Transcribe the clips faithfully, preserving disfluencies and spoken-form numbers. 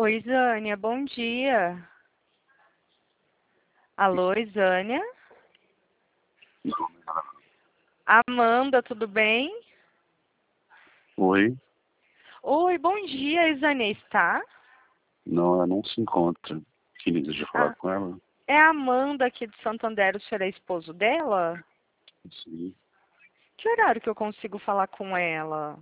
Oi, Zânia, bom dia. Alô, Zânia? Amanda, tudo bem? Oi? Oi, bom dia, Isânia, está? Não, ela não se encontra. Queria deixa eu falar Ah, com ela? é a Amanda aqui de Santander, o senhor é esposo dela? Sim. Que horário que eu consigo falar com ela?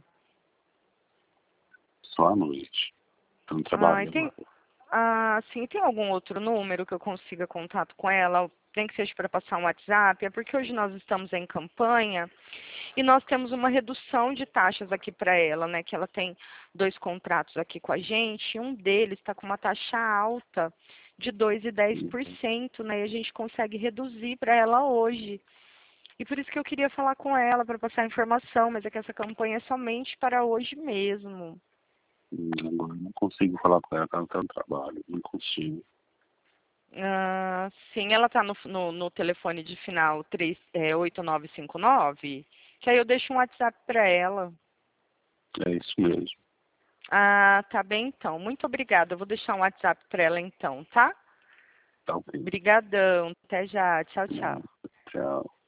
Só à noite. Tô no Ah, e trabalho tem, agora. ah, sim, tem algum outro número que eu consiga contato com ela? Nem que seja para passar um WhatsApp, é porque hoje nós estamos em campanha e nós temos uma redução de taxas aqui para ela, né? Que ela tem dois contratos aqui com a gente, e um deles está com uma taxa alta de dois vírgula dez por cento, né? E a gente consegue reduzir para ela hoje. E por isso que eu queria falar com ela para passar a informação, mas é que essa campanha é somente para hoje mesmo. Hum, Agora eu não consigo falar com ela, porque ela tá no trabalho. Não consigo. Ah, sim, ela está no, no, no telefone de final três, é, oito nove cinco nove, que aí eu deixo um WhatsApp para ela. É isso mesmo. Ah, tá bem então. Muito obrigada. Eu vou deixar um WhatsApp para ela então, tá? Tá ok. Obrigadão. Até já. Tchau, Hum, tchau. Tchau.